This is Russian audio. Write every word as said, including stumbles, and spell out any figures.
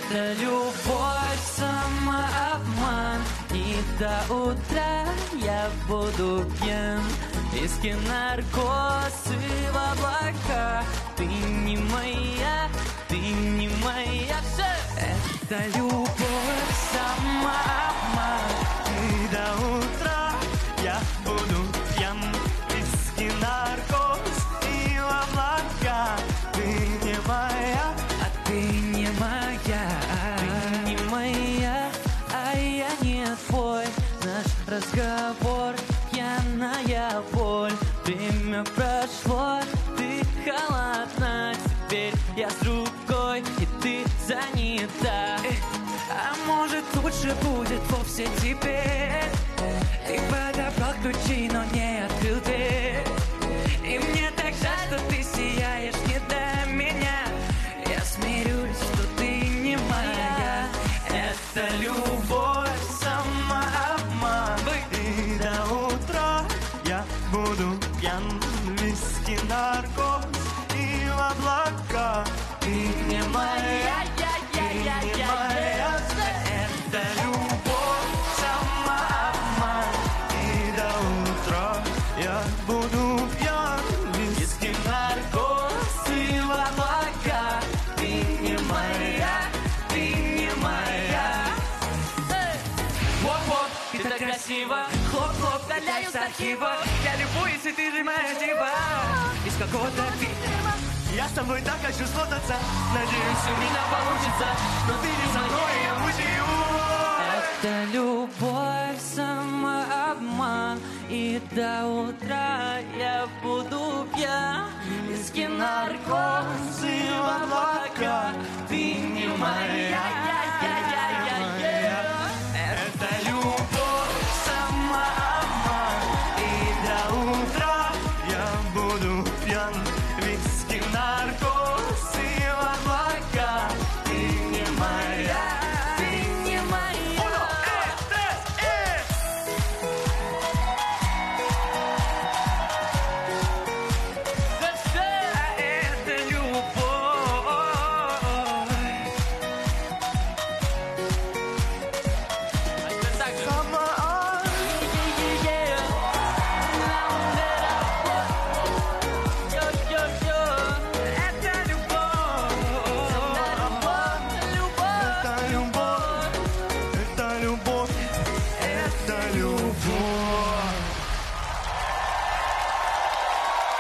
Это любовь, самообман. И до утра я буду пьян. Виски, наркоз и в облака. Ты не моя, ты не моя. Это любовь, самообман. И до утра я буду пьян. Виски, наркоз и в облака. Ты не моя, а ты не моя. Ты не моя, а я не твой. Наш разговор, пьяная боль. Время прошло, ты холодна. Теперь я с другой, и ты занята. А может лучше будет вовсе теперь. Ты подобрал ключи, но не открыл дверь. И мне так жаль, что ты сияешь не до меня. Я смирюсь, что ты не моя. Это любовь, самообман. И до утра я буду пьян. Виски, наркоз и в облака. Ты не моя, ты не моя. Это любовь, самообман. И до утра я буду пьян. Виски, наркоз и в облака. Ты не моя, ты не моя. Воп-воп, ты так красиво. Хлоп-хлоп, удаляю с архива. Я любуюсь, и ты же моя дива. Из какого-то фильма я с тобой так хочу смотаться. Надеюсь, у меня получится. Но ты не со мной, я мучаю. Это любовь, самообман. И до утра я буду пьян. Виски, наркоз и в облака.